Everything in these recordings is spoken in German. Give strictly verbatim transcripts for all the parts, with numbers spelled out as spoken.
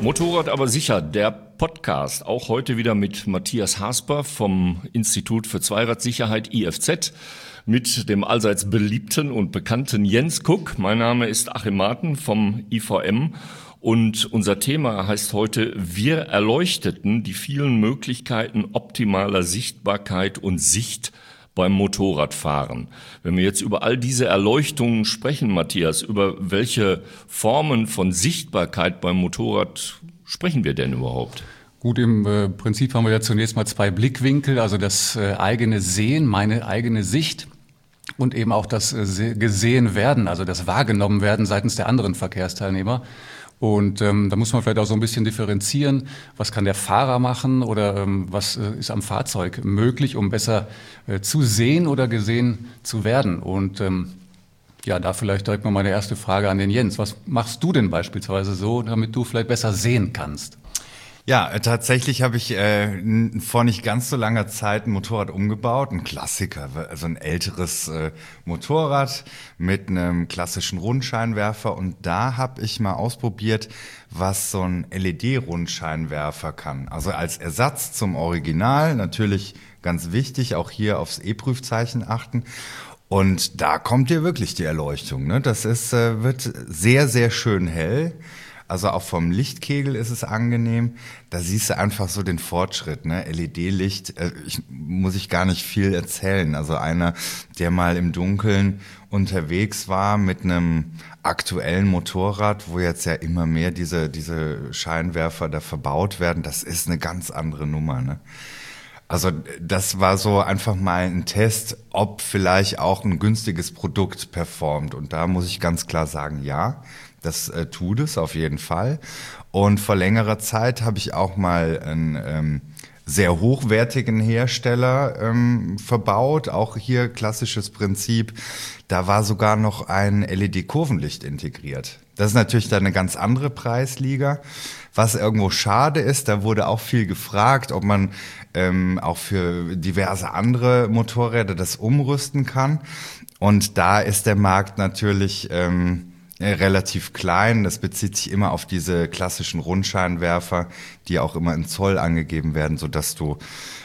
Motorrad aber sicher, der Podcast. Auch heute wieder mit Matthias Hasper vom Institut für Zweiradsicherheit I F Z, mit dem allseits beliebten und bekannten Jens Kuck. Mein Name ist Achim Marten vom I V M und unser Thema heißt heute: Wir erleuchteten die vielen Möglichkeiten optimaler Sichtbarkeit und Sicht beim Motorradfahren. Wenn wir jetzt über all diese Erleuchtungen sprechen, Matthias, über welche Formen von Sichtbarkeit beim Motorrad sprechen wir denn überhaupt? Gut, im äh, Prinzip haben wir ja zunächst mal zwei Blickwinkel, also das äh, eigene Sehen, meine eigene Sicht und eben auch das äh, gesehen werden, also das wahrgenommen werden seitens der anderen Verkehrsteilnehmer. Und ähm, da muss man vielleicht auch so ein bisschen differenzieren, was kann der Fahrer machen oder ähm, was äh, ist am Fahrzeug möglich, um besser äh, zu sehen oder gesehen zu werden. Und ähm, ja, da vielleicht direkt mal meine erste Frage an den Jens. Was machst du denn beispielsweise so, damit du vielleicht besser sehen kannst? Ja, tatsächlich habe ich äh, vor nicht ganz so langer Zeit ein Motorrad umgebaut, ein Klassiker, also ein älteres äh, Motorrad mit einem klassischen Rundscheinwerfer, und da habe ich mal ausprobiert, was so ein L E D-Rundscheinwerfer kann. Also als Ersatz zum Original, natürlich ganz wichtig, auch hier aufs E-Prüfzeichen achten. Und da kommt dir wirklich die Erleuchtung, ne? Das ist, äh, wird sehr, sehr schön hell. Also auch vom Lichtkegel ist es angenehm. Da siehst du einfach so den Fortschritt, ne? L E D-Licht, äh, ich, muss ich gar nicht viel erzählen. Also einer, der mal im Dunkeln unterwegs war mit einem aktuellen Motorrad, wo jetzt ja immer mehr diese, diese Scheinwerfer da verbaut werden, das ist eine ganz andere Nummer, ne? Also das war so einfach mal ein Test, ob vielleicht auch ein günstiges Produkt performt. Und da muss ich ganz klar sagen, ja, das äh, tut es auf jeden Fall. Und vor längerer Zeit habe ich auch mal einen ähm, sehr hochwertigen Hersteller ähm, verbaut. Auch hier klassisches Prinzip. Da war sogar noch ein L E D-Kurvenlicht integriert. Das ist natürlich dann eine ganz andere Preisliga. Was irgendwo schade ist, da wurde auch viel gefragt, ob man ähm, auch für diverse andere Motorräder das umrüsten kann. Und da ist der Markt natürlich ähm, relativ klein. Das bezieht sich immer auf diese klassischen Rundscheinwerfer, die auch immer in Zoll angegeben werden, sodass du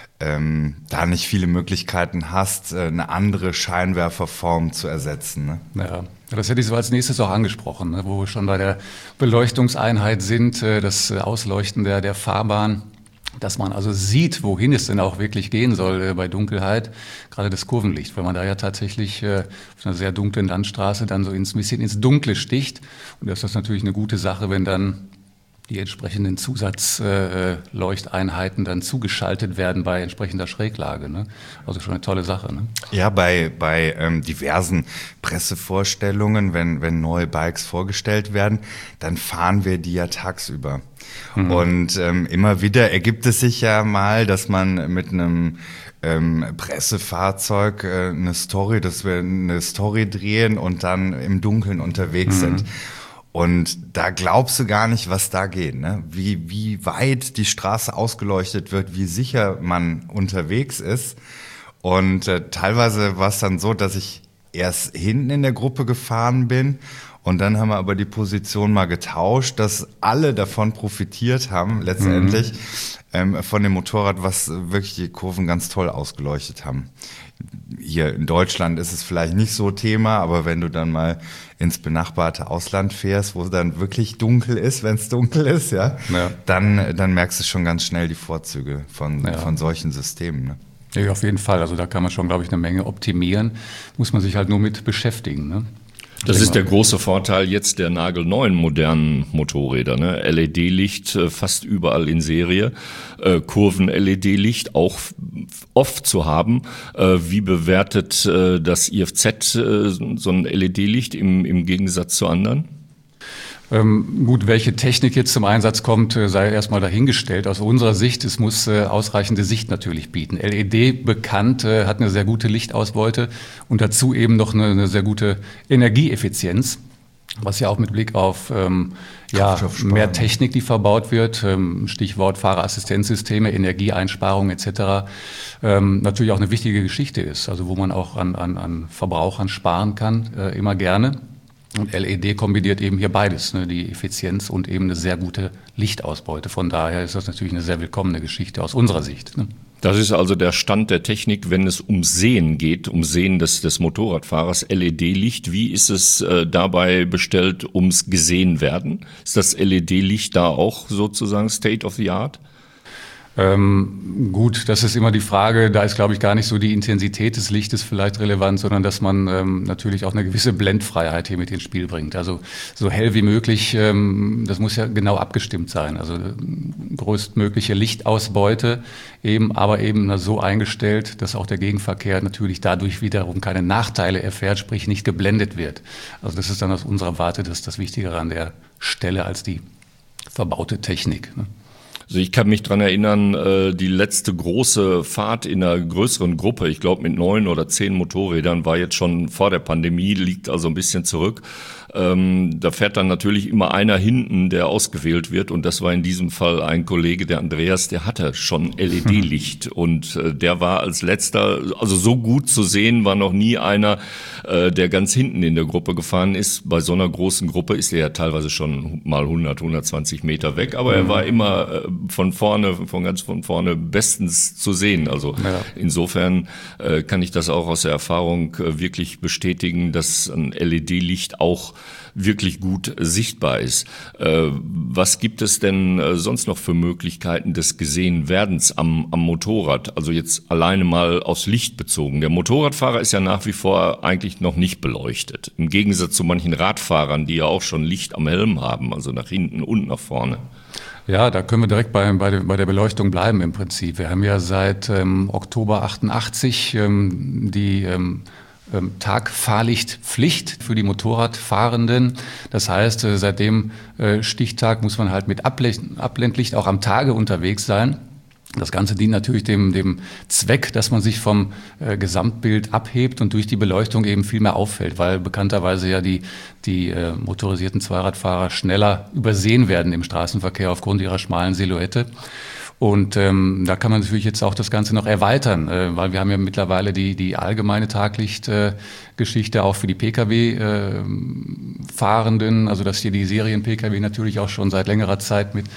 ähm, da nicht viele Möglichkeiten hast, eine andere Scheinwerferform zu ersetzen, ne? Ja, das hätte ich so als nächstes auch angesprochen, ne, wo wir schon bei der Beleuchtungseinheit sind, das Ausleuchten der, der Fahrbahn, dass man also sieht, wohin es denn auch wirklich gehen soll äh, bei Dunkelheit, gerade das Kurvenlicht, weil man da ja tatsächlich äh, auf einer sehr dunklen Landstraße dann so ins bisschen ins Dunkle sticht. Und das ist natürlich eine gute Sache, wenn dann die entsprechenden Zusatzleuchteinheiten äh, dann zugeschaltet werden bei entsprechender Schräglage, ne? Also schon eine tolle Sache, ne? Ja, bei bei ähm, diversen Pressevorstellungen, wenn wenn neue Bikes vorgestellt werden, dann fahren wir die ja tagsüber. Mhm. Und ähm, immer wieder ergibt es sich ja mal, dass man mit einem ähm, Pressefahrzeug äh, eine Story, dass wir eine Story drehen und dann im Dunkeln unterwegs mhm. sind. Und da glaubst du gar nicht, was da geht, ne? Wie, wie weit die Straße ausgeleuchtet wird, wie sicher man unterwegs ist. Und äh, teilweise war es dann so, dass ich erst hinten in der Gruppe gefahren bin. Und dann haben wir aber die Position mal getauscht, dass alle davon profitiert haben, letztendlich, mhm. ähm, von dem Motorrad, was wirklich die Kurven ganz toll ausgeleuchtet haben. Hier in Deutschland ist es vielleicht nicht so Thema, aber wenn du dann mal ins benachbarte Ausland fährst, wo es dann wirklich dunkel ist, wenn es dunkel ist, ja, ja, dann dann merkst du schon ganz schnell die Vorzüge von ja. von solchen Systemen, ne? Ja, auf jeden Fall. Also da kann man schon, glaube ich, eine Menge optimieren. Muss man sich halt nur mit beschäftigen, ne? Das ist der große Vorteil jetzt der nagelneuen modernen Motorräder, ne? L E D-Licht äh, fast überall in Serie, äh, Kurven-L E D-Licht auch oft zu haben. Äh, wie bewertet äh, das I F Z äh, so ein L E D-Licht im, im Gegensatz zu anderen? Ähm, gut, welche Technik jetzt zum Einsatz kommt, äh, sei erstmal dahingestellt. Aus unserer Sicht, es muss äh, ausreichende Sicht natürlich bieten. L E D bekannt, äh, hat eine sehr gute Lichtausbeute und dazu eben noch eine, eine sehr gute Energieeffizienz, was ja auch mit Blick auf ähm, ja, mehr Technik, die verbaut wird, ähm, Stichwort Fahrerassistenzsysteme, Energieeinsparung et cetera, ähm, natürlich auch eine wichtige Geschichte ist, also wo man auch an, an, an Verbrauchern sparen kann, äh, immer gerne. Und L E D kombiniert eben hier beides, ne, die Effizienz und eben eine sehr gute Lichtausbeute. Von daher ist das natürlich eine sehr willkommene Geschichte aus unserer Sicht. Ne? Das ist also der Stand der Technik, wenn es ums Sehen geht, ums Sehen des, des Motorradfahrers, L E D-Licht. Wie ist es äh, dabei bestellt ums gesehen werden? Ist das L E D-Licht da auch sozusagen State of the Art? Ähm, gut, das ist immer die Frage, da ist, glaube ich, gar nicht so die Intensität des Lichtes vielleicht relevant, sondern dass man ähm, natürlich auch eine gewisse Blendfreiheit hier mit ins Spiel bringt. Also so hell wie möglich, ähm, das muss ja genau abgestimmt sein. Also äh, größtmögliche Lichtausbeute eben, aber eben so eingestellt, dass auch der Gegenverkehr natürlich dadurch wiederum keine Nachteile erfährt, sprich nicht geblendet wird. Also das ist dann aus unserer Warte das, das Wichtigere an der Stelle als die verbaute Technik, ne? Also ich kann mich dran erinnern, die letzte große Fahrt in einer größeren Gruppe, ich glaube mit neun oder zehn Motorrädern, war jetzt schon vor der Pandemie, liegt also ein bisschen zurück. Ähm, da fährt dann natürlich immer einer hinten, der ausgewählt wird, und das war in diesem Fall ein Kollege, der Andreas, der hatte schon L E D-Licht und äh, der war als letzter, also so gut zu sehen war noch nie einer, äh, der ganz hinten in der Gruppe gefahren ist. Bei so einer großen Gruppe ist er ja teilweise schon mal hundert, hundertzwanzig Meter weg, aber er war immer äh, von vorne, von ganz von vorne bestens zu sehen. Also ja. Insofern äh, kann ich das auch aus der Erfahrung äh, wirklich bestätigen, dass ein L E D-Licht auch wirklich gut sichtbar ist. Äh, was gibt es denn äh, sonst noch für Möglichkeiten des Gesehenwerdens am, am Motorrad? Also jetzt alleine mal aufs Licht bezogen. Der Motorradfahrer ist ja nach wie vor eigentlich noch nicht beleuchtet. Im Gegensatz zu manchen Radfahrern, die ja auch schon Licht am Helm haben, also nach hinten und nach vorne. Ja, da können wir direkt bei, bei, der, bei der Beleuchtung bleiben im Prinzip. Wir haben ja seit ähm, Oktober achtundachtzig ähm, die ähm, ähm, Tagfahrlichtpflicht für die Motorradfahrenden. Das heißt, äh, seit dem äh, Stichtag muss man halt mit Abblend- Abblendlicht auch am Tage unterwegs sein. Das Ganze dient natürlich dem, dem Zweck, dass man sich vom äh, Gesamtbild abhebt und durch die Beleuchtung eben viel mehr auffällt, weil bekannterweise ja die, die äh, motorisierten Zweiradfahrer schneller übersehen werden im Straßenverkehr aufgrund ihrer schmalen Silhouette. Und ähm, da kann man natürlich jetzt auch das Ganze noch erweitern, äh, weil wir haben ja mittlerweile die, die allgemeine Taglichtgeschichte äh, auch für die Pkw-Fahrenden, äh, also dass hier die Serien-Pkw natürlich auch schon seit längerer Zeit mit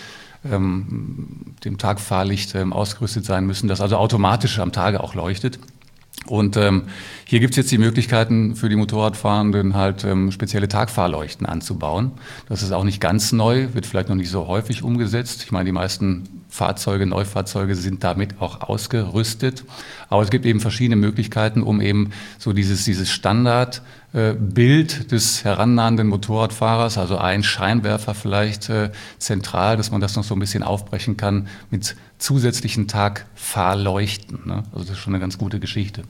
ähm, dem Tagfahrlicht ähm, ausgerüstet sein müssen, das also automatisch am Tage auch leuchtet. Und ähm, hier gibt's jetzt die Möglichkeiten für die Motorradfahrenden halt ähm, spezielle Tagfahrleuchten anzubauen. Das ist auch nicht ganz neu, wird vielleicht noch nicht so häufig umgesetzt. Ich meine, die meisten Fahrzeuge, Neufahrzeuge sind damit auch ausgerüstet. Aber es gibt eben verschiedene Möglichkeiten, um eben so dieses, dieses Standardbild äh, des herannahenden Motorradfahrers, also ein Scheinwerfer vielleicht äh, zentral, dass man das noch so ein bisschen aufbrechen kann mit zusätzlichen Tagfahrleuchten, ne? Also das ist schon eine ganz gute Geschichte.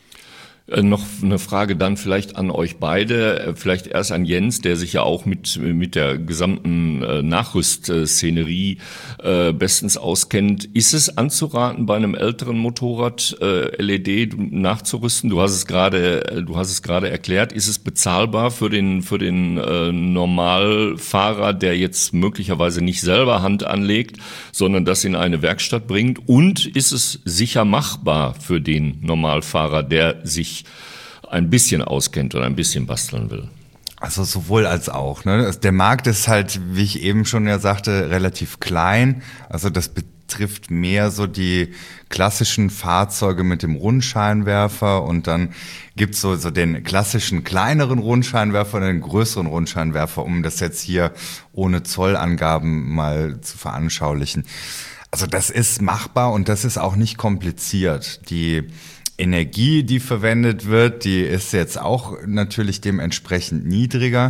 Äh, noch eine Frage dann vielleicht an euch beide, äh, vielleicht erst an Jens, der sich ja auch mit mit der gesamten äh, Nachrüstszenerie äh, bestens auskennt. Ist es anzuraten, bei einem älteren Motorrad äh, L E D nachzurüsten? Du hast es gerade, äh, du hast es gerade erklärt. Ist es bezahlbar für den für den äh, Normalfahrer, der jetzt möglicherweise nicht selber Hand anlegt, sondern das in eine Werkstatt bringt? Und ist es sicher machbar für den Normalfahrer, der sich ein bisschen auskennt oder ein bisschen basteln will? Also sowohl als auch, ne? Der Markt ist halt, wie ich eben schon ja sagte, relativ klein. Also das betrifft mehr so die klassischen Fahrzeuge mit dem Rundscheinwerfer, und dann gibt's so, so den klassischen kleineren Rundscheinwerfer und den größeren Rundscheinwerfer, um das jetzt hier ohne Zollangaben mal zu veranschaulichen. Also das ist machbar und das ist auch nicht kompliziert. Die Energie, die verwendet wird, die ist jetzt auch natürlich dementsprechend niedriger.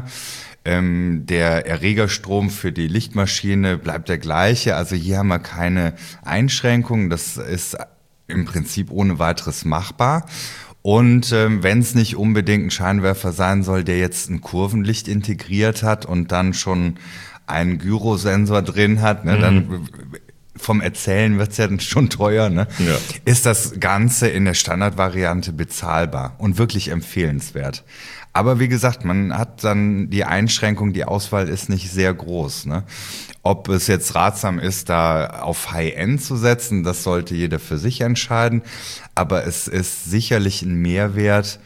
Ähm, der Erregerstrom für die Lichtmaschine bleibt der gleiche. Also hier haben wir keine Einschränkungen. Das ist im Prinzip ohne weiteres machbar. Und ähm, wenn es nicht unbedingt ein Scheinwerfer sein soll, der jetzt ein Kurvenlicht integriert hat und dann schon einen Gyrosensor drin hat, ne, mhm. dann vom Erzählen wird's ja dann schon teuer, ne? Ja. Ist das Ganze in der Standardvariante bezahlbar und wirklich empfehlenswert. Aber wie gesagt, man hat dann die Einschränkung, die Auswahl ist nicht sehr groß, ne? Ob es jetzt ratsam ist, da auf High-End zu setzen, das sollte jeder für sich entscheiden. Aber es ist sicherlich ein Mehrwert,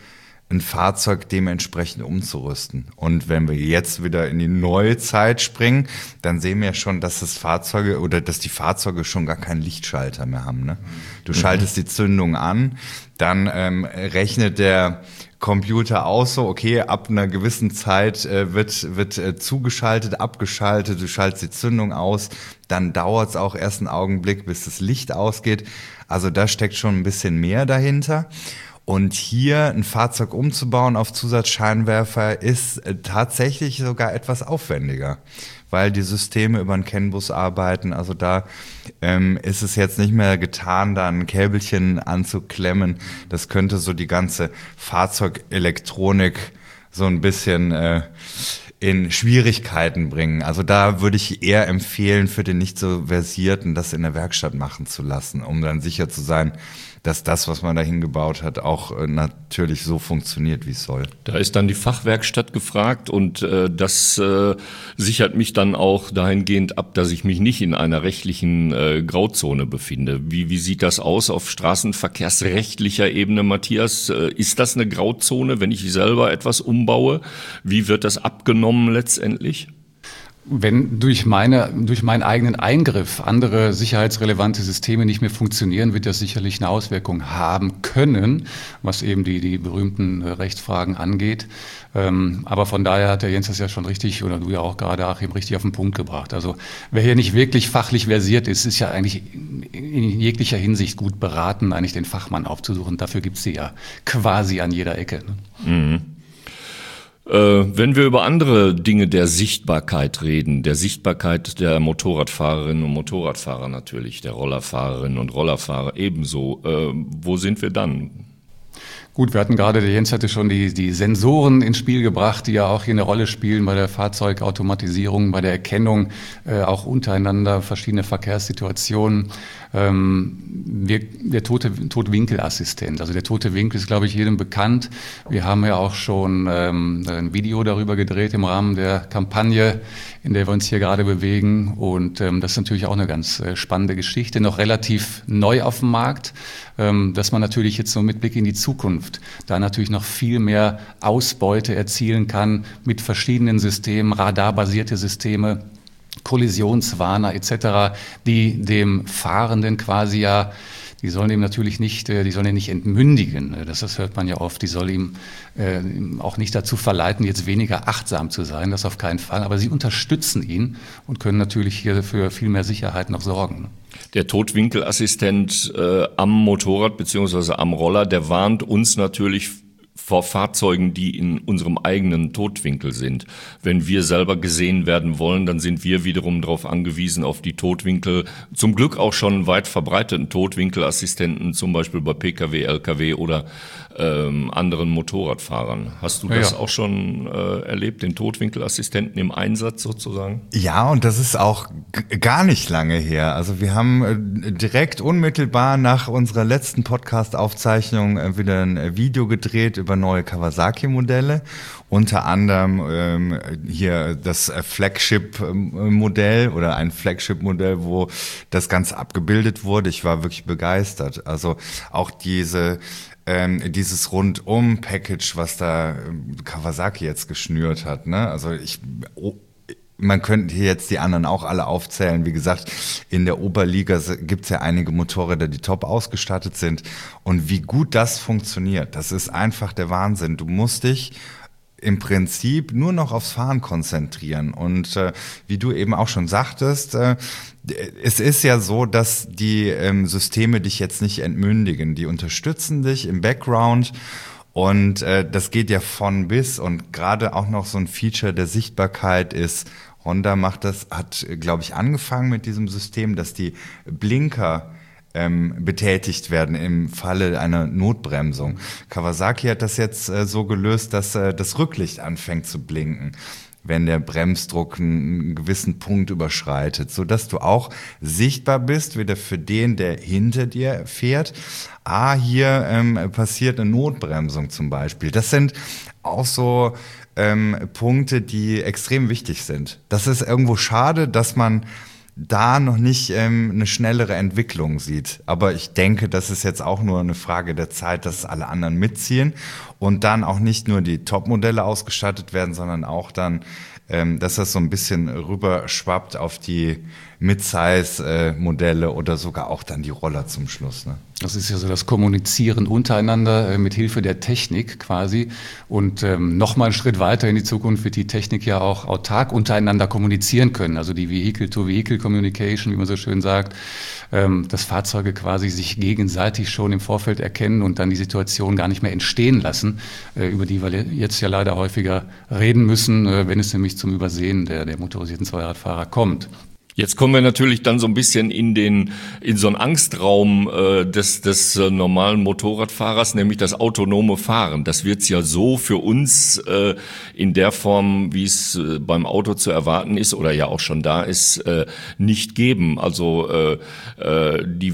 ein Fahrzeug dementsprechend umzurüsten. Und wenn wir jetzt wieder in die neue Zeit springen, dann sehen wir ja schon, dass das Fahrzeuge oder dass die Fahrzeuge schon gar keinen Lichtschalter mehr haben. Ne? Du mhm. schaltest die Zündung an, dann ähm, rechnet der Computer aus, so okay, ab einer gewissen Zeit äh, wird wird äh, zugeschaltet, abgeschaltet, du schaltest die Zündung aus, dann dauert es auch erst einen Augenblick, bis das Licht ausgeht. Also da steckt schon ein bisschen mehr dahinter. Und hier ein Fahrzeug umzubauen auf Zusatzscheinwerfer ist äh, tatsächlich sogar etwas aufwendiger, weil die Systeme über einen CAN-Bus arbeiten. Also da ähm, ist es jetzt nicht mehr getan, da ein Käbelchen anzuklemmen. Das könnte so die ganze Fahrzeugelektronik so ein bisschen äh, in Schwierigkeiten bringen. Also da würde ich eher empfehlen, für den nicht so Versierten das in der Werkstatt machen zu lassen, um dann sicher zu sein, dass das, was man da hingebaut hat, auch äh, natürlich so funktioniert, wie es soll. Da ist dann die Fachwerkstatt gefragt und äh, das äh, sichert mich dann auch dahingehend ab, dass ich mich nicht in einer rechtlichen äh, Grauzone befinde. Wie, wie sieht das aus auf straßenverkehrsrechtlicher Ebene, Matthias? Äh, ist das eine Grauzone, wenn ich selber etwas umbaue? Wie wird das abgenommen letztendlich? Wenn durch meine, durch meinen eigenen Eingriff andere sicherheitsrelevante Systeme nicht mehr funktionieren, wird das sicherlich eine Auswirkung haben können, was eben die, die berühmten Rechtsfragen angeht. Ähm, aber von daher hat der Jens das ja schon richtig, oder du ja auch gerade, Achim, richtig auf den Punkt gebracht. Also wer hier nicht wirklich fachlich versiert ist, ist ja eigentlich in jeglicher Hinsicht gut beraten, eigentlich den Fachmann aufzusuchen. Dafür gibt's sie ja quasi an jeder Ecke. Ne? Mhm. Wenn wir über andere Dinge der Sichtbarkeit reden, der Sichtbarkeit der Motorradfahrerinnen und Motorradfahrer natürlich, der Rollerfahrerinnen und Rollerfahrer ebenso, äh, wo sind wir dann? Gut, wir hatten gerade, der Jens hatte schon die, die Sensoren ins Spiel gebracht, die ja auch hier eine Rolle spielen bei der Fahrzeugautomatisierung, bei der Erkennung äh, auch untereinander verschiedene Verkehrssituationen. Ähm, wir, der tote Totwinkelassistent, also der tote Winkel ist, glaube ich, jedem bekannt. Wir haben ja auch schon ähm, ein Video darüber gedreht im Rahmen der Kampagne, in der wir uns hier gerade bewegen. Und ähm, das ist natürlich auch eine ganz äh, spannende Geschichte, noch relativ neu auf dem Markt, ähm, dass man natürlich jetzt so mit Blick in die Zukunft da natürlich noch viel mehr Ausbeute erzielen kann mit verschiedenen Systemen, radarbasierte Systeme, Kollisionswarner et cetera, die dem Fahrenden quasi ja, die sollen ihm natürlich nicht, die sollen ihn nicht entmündigen. Das, das hört man ja oft. Die soll ihm äh, auch nicht dazu verleiten, jetzt weniger achtsam zu sein. Das auf keinen Fall. Aber sie unterstützen ihn und können natürlich hier für viel mehr Sicherheit noch sorgen. Der Totwinkelassistent äh, am Motorrad beziehungsweise am Roller, der warnt uns natürlich vor Fahrzeugen, die in unserem eigenen Totwinkel sind. Wenn wir selber gesehen werden wollen, dann sind wir wiederum darauf angewiesen, auf die Totwinkel, zum Glück auch schon weit verbreiteten Totwinkelassistenten, zum Beispiel bei Pkw, Lkw oder ähm, anderen Motorradfahrern. Hast du das ja auch schon äh, erlebt, den Totwinkelassistenten im Einsatz sozusagen? Ja, und das ist auch g- gar nicht lange her. Also wir haben äh, direkt unmittelbar nach unserer letzten Podcast-Aufzeichnung äh, wieder ein äh, Video gedreht über neue Kawasaki-Modelle, unter anderem ähm, hier das Flagship-Modell oder ein Flagship-Modell, wo das Ganze abgebildet wurde. Ich war wirklich begeistert. Also auch diese ähm, dieses Rundum-Package, was da ähm, Kawasaki jetzt geschnürt hat, ne? Also ich oh, man könnte hier jetzt die anderen auch alle aufzählen. Wie gesagt, in der Oberliga gibt es ja einige Motorräder, die top ausgestattet sind. Und wie gut das funktioniert, das ist einfach der Wahnsinn. Du musst dich im Prinzip nur noch aufs Fahren konzentrieren. Und äh, wie du eben auch schon sagtest, äh, es ist ja so, dass die ähm, Systeme dich jetzt nicht entmündigen. Die unterstützen dich im Background. Und äh, das geht ja von bis. Und gerade auch noch so ein Feature der Sichtbarkeit ist, Honda macht das, hat, glaube ich, angefangen mit diesem System, dass die Blinker ähm, betätigt werden im Falle einer Notbremsung. Kawasaki hat das jetzt äh, so gelöst, dass äh, das Rücklicht anfängt zu blinken, wenn der Bremsdruck einen gewissen Punkt überschreitet, so dass du auch sichtbar bist, wieder für den, der hinter dir fährt. Ah, hier ähm, passiert eine Notbremsung zum Beispiel. Das sind auch so ähm, Punkte, die extrem wichtig sind. Das ist irgendwo schade, dass man da noch nicht ähm, eine schnellere Entwicklung sieht. Aber ich denke, das ist jetzt auch nur eine Frage der Zeit, dass alle anderen mitziehen und dann auch nicht nur die Top-Modelle ausgestattet werden, sondern auch dann, ähm, dass das so ein bisschen rüberschwappt auf die Mid-Size-Modelle oder sogar auch dann die Roller zum Schluss, ne? Das ist ja so das Kommunizieren untereinander äh, mit Hilfe der Technik quasi. Und ähm, noch mal einen Schritt weiter in die Zukunft wird die Technik ja auch autark untereinander kommunizieren können. Also die Vehicle-to-Vehicle-Communication, wie man so schön sagt, ähm, dass Fahrzeuge quasi sich gegenseitig schon im Vorfeld erkennen und dann die Situation gar nicht mehr entstehen lassen, äh, über die wir jetzt ja leider häufiger reden müssen, äh, wenn es nämlich zum Übersehen der, der motorisierten Zweiradfahrer kommt. Jetzt kommen wir natürlich dann so ein bisschen in den in so einen Angstraum äh, des des äh, normalen Motorradfahrers, nämlich das autonome Fahren. Das wird's ja so für uns äh, in der Form, wie es äh, beim Auto zu erwarten ist oder ja auch schon da ist, äh, nicht geben. Also äh, äh, die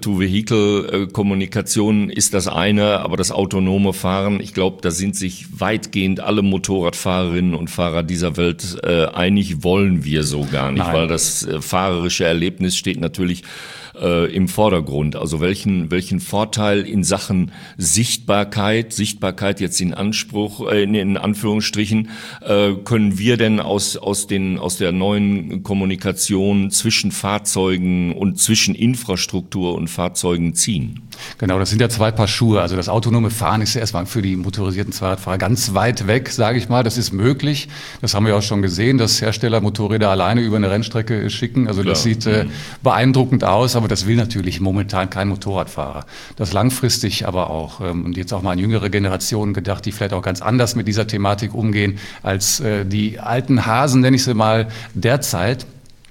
Vehicle-to-Vehicle-Kommunikation ist das eine, aber das autonome Fahren, ich glaube, da sind sich weitgehend alle Motorradfahrerinnen und Fahrer dieser Welt äh, einig, wollen wir so gar nicht, Nein. Weil das fahrerische Erlebnis steht natürlich äh, im Vordergrund. Also welchen welchen Vorteil in Sachen Sichtbarkeit, Sichtbarkeit jetzt in Anspruch, äh, in Anführungsstrichen, äh, können wir denn aus aus den aus der neuen Kommunikation zwischen Fahrzeugen und zwischen Infrastruktur und Fahrzeugen ziehen? Genau, das sind ja zwei Paar Schuhe. Also das autonome Fahren ist ja erstmal für die motorisierten Zweiradfahrer ganz weit weg, sage ich mal. Das ist möglich. Das haben wir auch schon gesehen, dass Hersteller Motorräder alleine über eine Rennstrecke schicken. Also das Klar. sieht äh, beeindruckend aus, aber das will natürlich momentan kein Motorradfahrer. Das langfristig aber auch, ähm, und jetzt auch mal an jüngere Generationen gedacht, die vielleicht auch ganz anders mit dieser Thematik umgehen als äh, die alten Hasen, nenne ich sie mal, derzeit.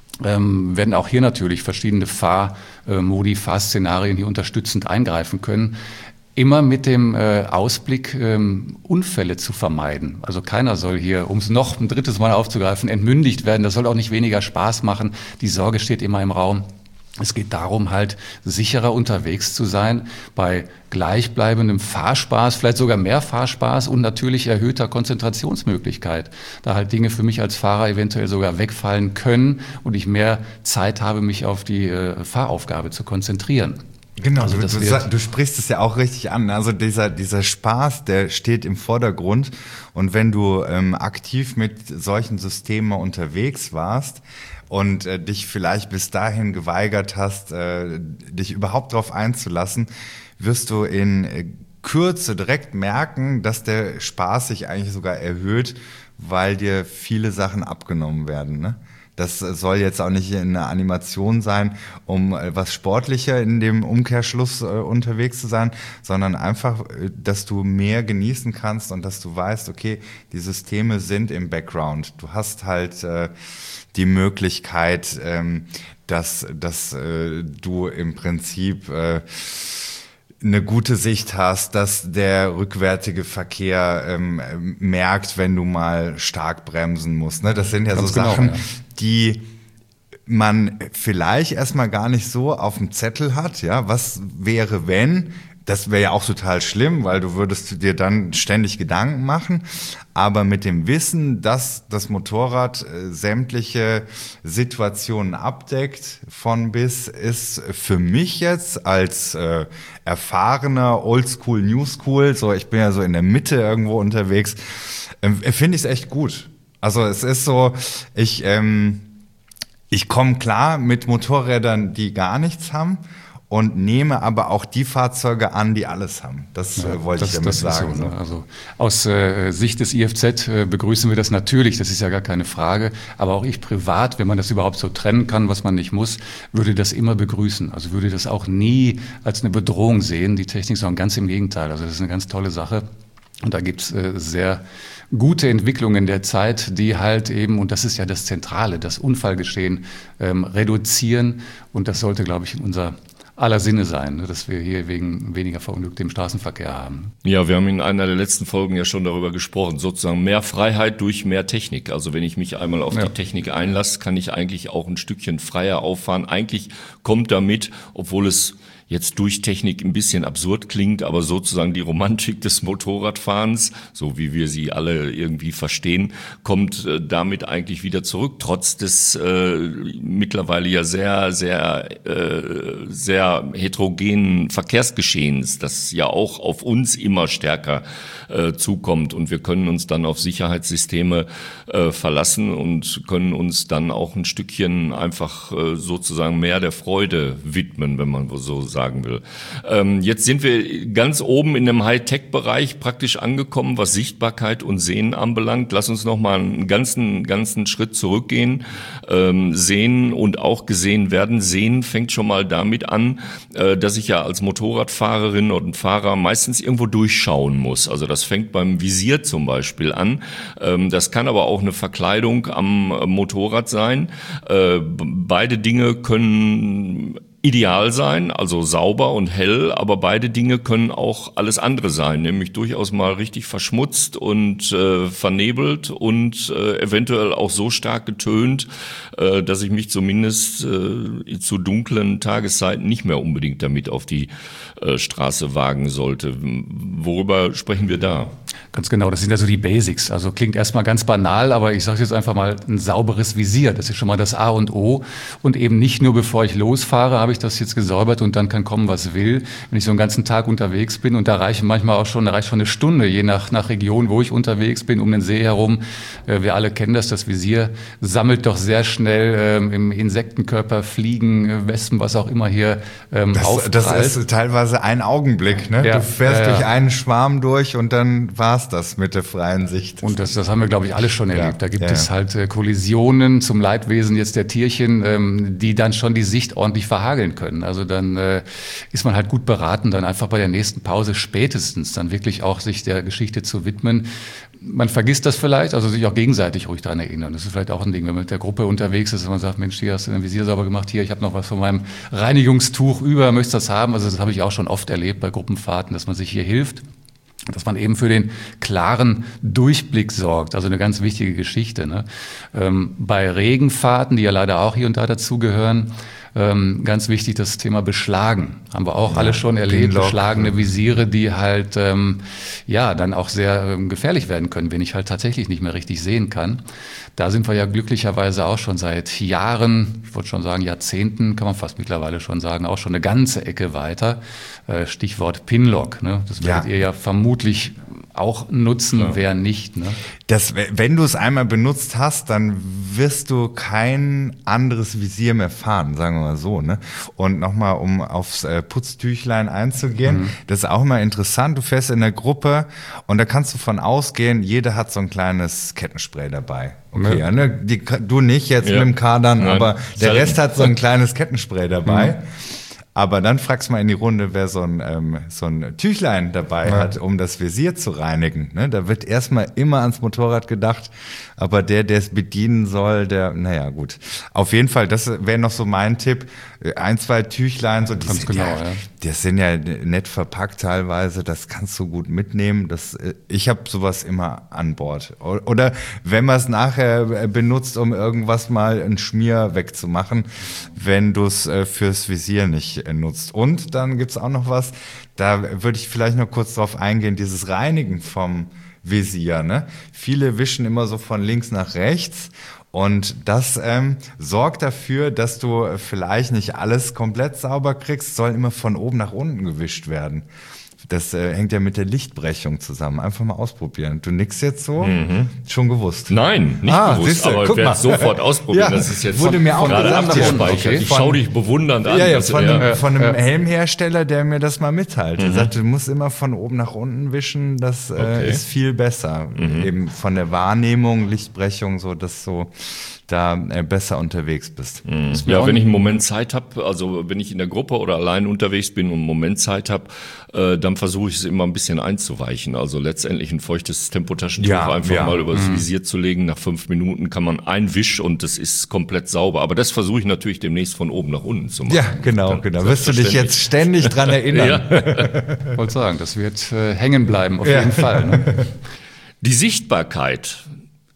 Ähm, werden auch hier natürlich verschiedene Fahrmodi, Fahrszenarien hier unterstützend eingreifen können. Immer mit dem äh, Ausblick, ähm, Unfälle zu vermeiden. Also keiner soll hier, um es noch ein drittes Mal aufzugreifen, entmündigt werden. Das soll auch nicht weniger Spaß machen. Die Sorge steht immer im Raum. Es geht darum, halt sicherer unterwegs zu sein, bei gleichbleibendem Fahrspaß, vielleicht sogar mehr Fahrspaß und natürlich erhöhter Konzentrationsmöglichkeit. Da halt Dinge für mich als Fahrer eventuell sogar wegfallen können und ich mehr Zeit habe, mich auf die äh, Fahraufgabe zu konzentrieren. Genau, Also du, das du, wird- du sprichst es ja auch richtig an. Also dieser, dieser Spaß, der steht im Vordergrund. Und wenn du ähm, aktiv mit solchen Systemen unterwegs warst und äh, dich vielleicht bis dahin geweigert hast, äh, dich überhaupt darauf einzulassen, wirst du in äh, Kürze direkt merken, dass der Spaß sich eigentlich sogar erhöht, weil dir viele Sachen abgenommen werden, ne? Das soll jetzt auch nicht eine Animation sein, um was sportlicher in dem Umkehrschluss äh, unterwegs zu sein, sondern einfach, äh, dass du mehr genießen kannst und dass du weißt, okay, die Systeme sind im Background. Du hast halt äh, die Möglichkeit, ähm, dass, dass äh, du im Prinzip äh, eine gute Sicht hast, dass der rückwärtige Verkehr ähm, merkt, wenn du mal stark bremsen musst. Ne? Das sind ja Ganz so genau, Sachen, ja. die man vielleicht erstmal gar nicht so auf dem Zettel hat. Ja, was wäre, wenn? Das wäre ja auch total schlimm, weil du würdest dir dann ständig Gedanken machen. Aber mit dem Wissen, dass das Motorrad äh, sämtliche Situationen abdeckt von bis, ist für mich jetzt als äh, erfahrener Oldschool, Newschool, so ich bin ja so in der Mitte irgendwo unterwegs, äh, finde ich es echt gut. Also es ist so, ich ähm, ich komme klar mit Motorrädern, die gar nichts haben. Und nehme aber auch die Fahrzeuge an, die alles haben. Das Ja, äh, wollte das, ich damit das ist sagen. So, So. ne? Also aus äh, Sicht des I F Z äh, begrüßen wir das natürlich, das ist ja gar keine Frage. Aber auch ich privat, wenn man das überhaupt so trennen kann, was man nicht muss, würde das immer begrüßen. Also würde das auch nie als eine Bedrohung sehen, die Technik, sondern ganz im Gegenteil. Also das ist eine ganz tolle Sache. Und da gibt's äh, sehr gute Entwicklungen der Zeit, die halt eben, und das ist ja das Zentrale, das Unfallgeschehen ähm, reduzieren. Und das sollte, glaube ich, in unser aller Sinne sein, dass wir hier wegen weniger Verunglückte im Straßenverkehr haben. Ja, wir haben in einer der letzten Folgen ja schon darüber gesprochen, sozusagen mehr Freiheit durch mehr Technik. Also wenn ich mich einmal auf Ja. die Technik einlasse, kann ich eigentlich auch ein Stückchen freier auffahren. Eigentlich kommt damit, obwohl es jetzt durch Technik ein bisschen absurd klingt, aber sozusagen die Romantik des Motorradfahrens, so wie wir sie alle irgendwie verstehen, kommt äh, damit eigentlich wieder zurück, trotz des äh, mittlerweile ja sehr, sehr, äh, sehr heterogenen Verkehrsgeschehens, das ja auch auf uns immer stärker äh, zukommt, und wir können uns dann auf Sicherheitssysteme äh, verlassen und können uns dann auch ein Stückchen einfach äh, sozusagen mehr der Freude widmen, wenn man so sagt. sagen will. Ähm, jetzt sind wir ganz oben in dem Hightech-Bereich praktisch angekommen, was Sichtbarkeit und Sehen anbelangt. Lass uns noch mal einen ganzen, ganzen Schritt zurückgehen. Ähm, sehen und auch gesehen werden. Sehen fängt schon mal damit an, äh, dass ich ja als Motorradfahrerin und Fahrer meistens irgendwo durchschauen muss. Also das fängt beim Visier zum Beispiel an. Ähm, das kann aber auch eine Verkleidung am Motorrad sein. Äh, beide Dinge können ideal sein, also sauber und hell, aber beide Dinge können auch alles andere sein, nämlich durchaus mal richtig verschmutzt und äh, vernebelt und äh, eventuell auch so stark getönt, äh, dass ich mich zumindest äh, zu dunklen Tageszeiten nicht mehr unbedingt damit auf die äh, Straße wagen sollte. Worüber sprechen wir da? Ganz genau, das sind ja so die Basics. Also klingt erstmal ganz banal, aber ich sage jetzt einfach mal, ein sauberes Visier, das ist schon mal das A und O. Und eben nicht nur bevor ich losfahre, habe ich das jetzt gesäubert und dann kann kommen, was will. Wenn ich so einen ganzen Tag unterwegs bin, und da reichen manchmal auch schon, da reicht schon eine Stunde, je nach, nach Region, wo ich unterwegs bin, um den See herum. Äh, wir alle kennen das, das Visier sammelt doch sehr schnell ähm, im Insektenkörper, Fliegen, äh, Wespen, was auch immer hier ähm, das, aufprallt. Das ist teilweise ein Augenblick, ne? Ja, du fährst ja, ja. durch einen Schwarm durch und dann war's das mit der freien Sicht. Und das, das haben wir, glaube ich, alle schon erlebt. Ja, da gibt ja, es ja. halt äh, Kollisionen zum Leidwesen jetzt der Tierchen, ähm, die dann schon die Sicht ordentlich verhageln können. Also dann äh, ist man halt gut beraten, dann einfach bei der nächsten Pause spätestens dann wirklich auch sich der Geschichte zu widmen. Man vergisst das vielleicht, also sich auch gegenseitig ruhig daran erinnern. Das ist vielleicht auch ein Ding, wenn man mit der Gruppe unterwegs ist und man sagt, Mensch, hier hast du dein Visier sauber gemacht, hier, ich habe noch was von meinem Reinigungstuch über, möchtest du das haben? Also das habe ich auch schon oft erlebt bei Gruppenfahrten, dass man sich hier hilft. Dass man eben für den klaren Durchblick sorgt, also eine ganz wichtige Geschichte. Ne? Ähm, bei Regenfahrten, die ja leider auch hier und da dazugehören, ähm, ganz wichtig das Thema Beschlagen. Haben wir auch ja, alle schon erlebt, Pinlock, beschlagene Visiere, die halt ähm, ja dann auch sehr ähm, gefährlich werden können, wenn ich halt tatsächlich nicht mehr richtig sehen kann. Da sind wir ja glücklicherweise auch schon seit Jahren, ich wollte schon sagen Jahrzehnten, kann man fast mittlerweile schon sagen, auch schon eine ganze Ecke weiter. Äh, Stichwort Pinlock, ne? Das werdet ja. ihr ja vermutlich auch nutzen, ja. wer nicht. Ne? Das, wenn du es einmal benutzt hast, dann wirst du kein anderes Visier mehr fahren, sagen wir mal so. Ne? Und nochmal, um aufs äh, Putztüchlein einzugehen, mhm. das ist auch immer interessant. Du fährst in der Gruppe und da kannst du von ausgehen, jeder hat so ein kleines Kettenspray dabei. Okay, ja. ne? Die, du nicht jetzt ja. mit dem Kadern, Nein. aber der Rest hat so ein kleines Kettenspray dabei. Mhm. Aber dann fragst du mal in die Runde, wer so ein, ähm, so ein Tüchlein dabei ja. hat, um das Visier zu reinigen. Ne? Da wird erstmal immer ans Motorrad gedacht, aber der, der es bedienen soll, der, naja, gut. Auf jeden Fall, das wäre noch so mein Tipp. Ein, zwei Tüchlein, so, die Ganz sind genau, ja, ja. das sind ja nett verpackt teilweise, das kannst du gut mitnehmen. Das, ich habe sowas immer an Bord. Oder wenn man es nachher benutzt, um irgendwas mal einen Schmier wegzumachen, wenn du es fürs Visier nicht nutzt. Und dann gibt's auch noch was, da würde ich vielleicht noch kurz drauf eingehen, dieses Reinigen vom Visier. Ne? Viele wischen immer so von links nach rechts. Und das ähm, sorgt dafür, dass du vielleicht nicht alles komplett sauber kriegst, soll immer von oben nach unten gewischt werden. Das äh, hängt ja mit der Lichtbrechung zusammen. Einfach mal ausprobieren. Du nix jetzt so? Mhm. Schon gewusst? Nein, nicht ah, gewusst, siehste, aber ich werde sofort ausprobieren. Ja, das ist jetzt wurde mir auch gerade gesagt, abgespeichert. Okay. Ich schaue dich bewundernd an. Ja, ja, dass, von, ja. einem, von einem ja. Helmhersteller, der mir das mal mitteilt. Er Mhm. sagte, du musst immer von oben nach unten wischen. Das Okay. äh, ist viel besser. Mhm. Eben von der Wahrnehmung, Lichtbrechung, so dass so da äh, besser unterwegs bist. Mhm. Ja, wenn ich einen Moment Zeit habe, also wenn ich in der Gruppe oder allein unterwegs bin und einen Moment Zeit habe, äh, dann versuche ich es immer ein bisschen einzuweichen. Also letztendlich ein feuchtes Tempotaschentuch Ja, einfach ja. mal über das Mhm. Visier zu legen. Nach fünf Minuten kann man ein Wisch und das ist komplett sauber. Aber das versuche ich natürlich demnächst von oben nach unten zu machen. Ja, genau, Dann genau. Wirst du dich jetzt ständig dran erinnern? Ja. Ich wollte sagen, das wird äh, hängen bleiben, auf Ja. jeden Fall. Ne? Die Sichtbarkeit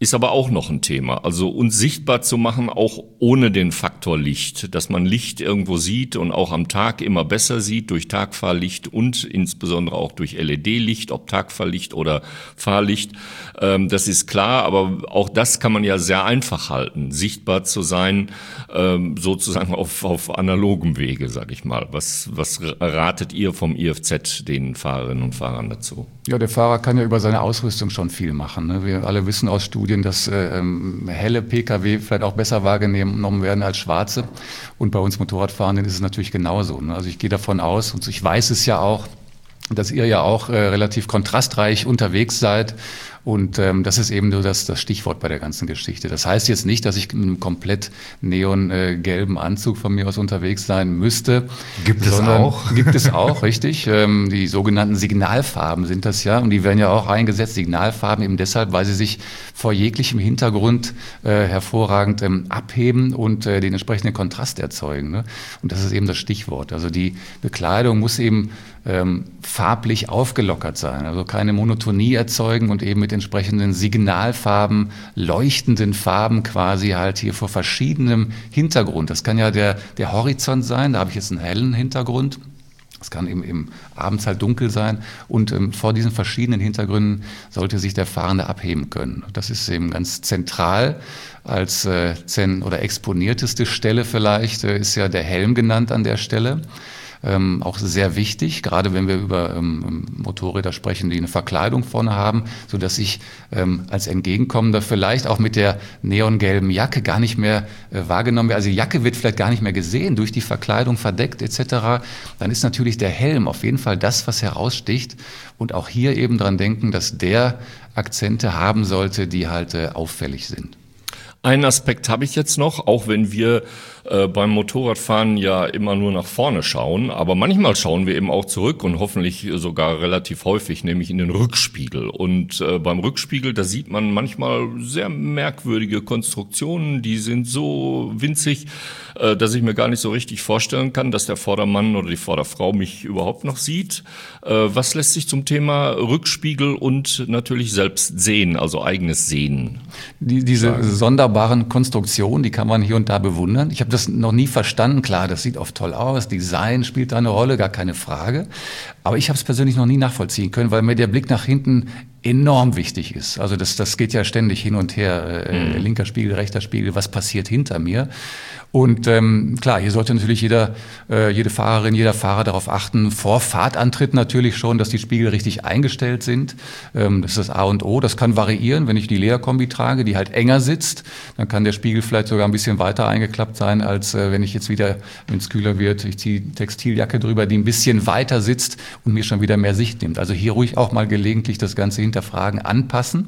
ist aber auch noch ein Thema. Also uns sichtbar zu machen, auch ohne den Faktor Licht, dass man Licht irgendwo sieht und auch am Tag immer besser sieht durch Tagfahrlicht und insbesondere auch durch L E D-Licht, ob Tagfahrlicht oder Fahrlicht. Ähm, das ist klar, aber auch das kann man ja sehr einfach halten, sichtbar zu sein, ähm, sozusagen auf, auf analogem Wege, sag ich mal. Was, was ratet ihr vom I F Z den Fahrerinnen und Fahrern dazu? Ja, der Fahrer kann ja über seine Ausrüstung schon viel machen. Ne? Wir alle wissen aus Studien, dass äh, ähm, helle P K W vielleicht auch besser wahrgenommen werden als schwarze. Und bei uns Motorradfahrenden ist es natürlich genauso. Ne? Also ich gehe davon aus, und ich weiß es ja auch, dass ihr ja auch äh, relativ kontrastreich unterwegs seid. Und ähm, das ist eben so das, das Stichwort bei der ganzen Geschichte. Das heißt jetzt nicht, dass ich mit einem komplett neongelben äh, Anzug von mir aus unterwegs sein müsste. Gibt es auch? Gibt es auch, richtig. Ähm, die sogenannten Signalfarben sind das ja. Und die werden ja auch eingesetzt, Signalfarben eben deshalb, weil sie sich vor jeglichem Hintergrund äh, hervorragend ähm, abheben und äh, den entsprechenden Kontrast erzeugen. Ne? Und das ist eben das Stichwort. Also die Bekleidung muss eben ähm, farblich aufgelockert sein. Also keine Monotonie erzeugen und eben mit entsprechenden Signalfarben, leuchtenden Farben quasi halt hier vor verschiedenem Hintergrund. Das kann ja der, der Horizont sein, da habe ich jetzt einen hellen Hintergrund. Es kann eben, eben abends halt dunkel sein und ähm, vor diesen verschiedenen Hintergründen sollte sich der Fahrende abheben können. Das ist eben ganz zentral als äh, zen- oder exponierteste Stelle vielleicht, äh, ist ja der Helm genannt an der Stelle. Ähm, auch sehr wichtig, gerade wenn wir über ähm, Motorräder sprechen, die eine Verkleidung vorne haben, so dass ich ähm, als Entgegenkommender vielleicht auch mit der neongelben Jacke gar nicht mehr äh, wahrgenommen werde. Also die Jacke wird vielleicht gar nicht mehr gesehen, durch die Verkleidung verdeckt et cetera. Dann ist natürlich der Helm auf jeden Fall das, was heraussticht. Und auch hier eben dran denken, dass der Akzente haben sollte, die halt äh, auffällig sind. Einen Aspekt habe ich jetzt noch, auch wenn wir äh, beim Motorradfahren ja immer nur nach vorne schauen, aber manchmal schauen wir eben auch zurück und hoffentlich sogar relativ häufig, nämlich in den Rückspiegel. Und äh, beim Rückspiegel, da sieht man manchmal sehr merkwürdige Konstruktionen, die sind so winzig, äh, dass ich mir gar nicht so richtig vorstellen kann, dass der Vordermann oder die Vorderfrau mich überhaupt noch sieht. Äh, was lässt sich zum Thema Rückspiegel und natürlich selbst sehen, also eigenes Sehen Die, diese sagen? Sonderbaren Konstruktionen, die kann man hier und da bewundern. Ich habe das noch nie verstanden. Klar, das sieht oft toll aus. Design spielt da eine Rolle, gar keine Frage. Aber ich habe es persönlich noch nie nachvollziehen können, weil mir der Blick nach hinten enorm wichtig ist. Also das, das geht ja ständig hin und her. Äh, mhm. Linker Spiegel, rechter Spiegel, was passiert hinter mir? Und ähm, klar, hier sollte natürlich jeder, äh, jede Fahrerin, jeder Fahrer darauf achten, vor Fahrtantritt natürlich schon, dass die Spiegel richtig eingestellt sind. Ähm, das ist das A und O. Das kann variieren, wenn ich die Lederkombi trage, die halt enger sitzt, dann kann der Spiegel vielleicht sogar ein bisschen weiter eingeklappt sein, als äh, wenn ich jetzt wieder, wenn es kühler wird, ich ziehe die Textiljacke drüber, die ein bisschen weiter sitzt und mir schon wieder mehr Sicht nimmt. Also hier ruhig auch mal gelegentlich das Ganze hinterfragen, anpassen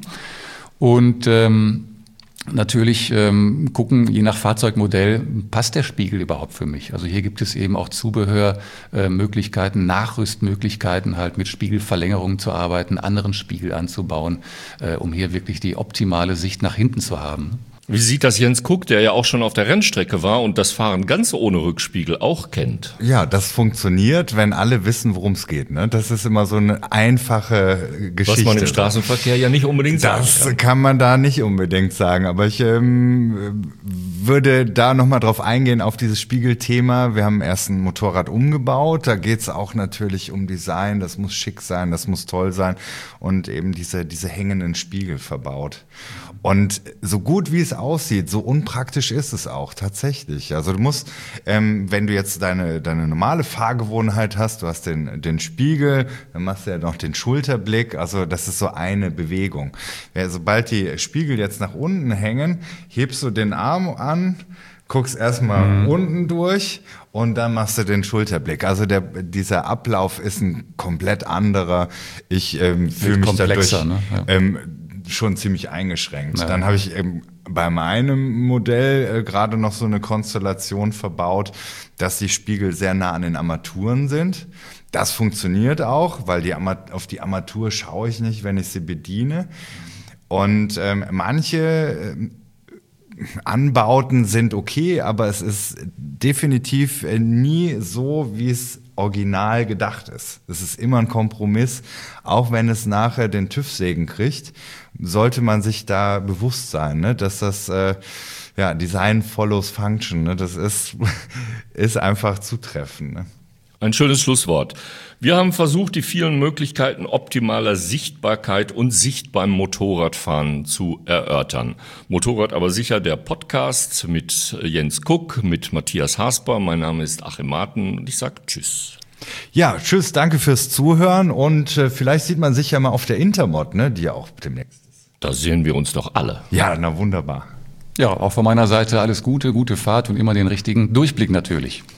und ähm, natürlich ähm, gucken, je nach Fahrzeugmodell, passt der Spiegel überhaupt für mich? Also hier gibt es eben auch Zubehörmöglichkeiten, äh, Nachrüstmöglichkeiten, halt mit Spiegelverlängerungen zu arbeiten, anderen Spiegel anzubauen, äh, um hier wirklich die optimale Sicht nach hinten zu haben. Wie sieht das Jens Cook, der ja auch schon auf der Rennstrecke war und das Fahren ganz ohne Rückspiegel auch kennt? Ja, das funktioniert, wenn alle wissen, worum es geht. Ne? Das ist immer so eine einfache Geschichte. Was man im Straßenverkehr ja nicht unbedingt sagen das kann. Das kann man da nicht unbedingt sagen. Aber ich ähm, würde da nochmal drauf eingehen, auf dieses Spiegelthema. Wir haben erst ein Motorrad umgebaut. Da geht's auch natürlich um Design. Das muss schick sein, das muss toll sein. Und eben diese, diese hängenden Spiegel verbaut. Und so gut wie es aussieht, so unpraktisch ist es auch tatsächlich. Also du musst, ähm, wenn du jetzt deine deine normale Fahrgewohnheit hast, du hast den den Spiegel, dann machst du ja noch den Schulterblick. Also das ist so eine Bewegung. Ja, sobald die Spiegel jetzt nach unten hängen, hebst du den Arm an, guckst erstmal mhm. unten durch und dann machst du den Schulterblick. Also der, dieser Ablauf ist ein komplett anderer. Ich ähm, fühle mich dadurch ne? ja. ähm, schon ziemlich eingeschränkt. Ja. Dann habe ich eben bei meinem Modell äh, gerade noch so eine Konstellation verbaut, dass die Spiegel sehr nah an den Armaturen sind. Das funktioniert auch, weil die Ama- auf die Armatur schaue ich nicht, wenn ich sie bediene. Und ähm, manche äh, Anbauten sind okay, aber es ist definitiv äh, nie so, wie es original gedacht ist. Es ist immer ein Kompromiss, auch wenn es nachher den TÜV-Segen kriegt, sollte man sich da bewusst sein, ne? Dass das äh, ja Design follows Function, ne? Das ist, ist einfach zutreffend. Ne? Ein schönes Schlusswort. Wir haben versucht, die vielen Möglichkeiten optimaler Sichtbarkeit und Sicht beim Motorradfahren zu erörtern. Motorrad aber sicher der Podcast mit Jens Kuck, mit Matthias Hasper. Mein Name ist Achim Marten und ich sage Tschüss. Ja, tschüss, danke fürs Zuhören und äh, vielleicht sieht man sich ja mal auf der Intermod, ne, die ja auch demnächst ist. Da sehen wir uns doch alle. Ja, na wunderbar. Ja, auch von meiner Seite alles Gute, gute Fahrt und immer den richtigen Durchblick natürlich.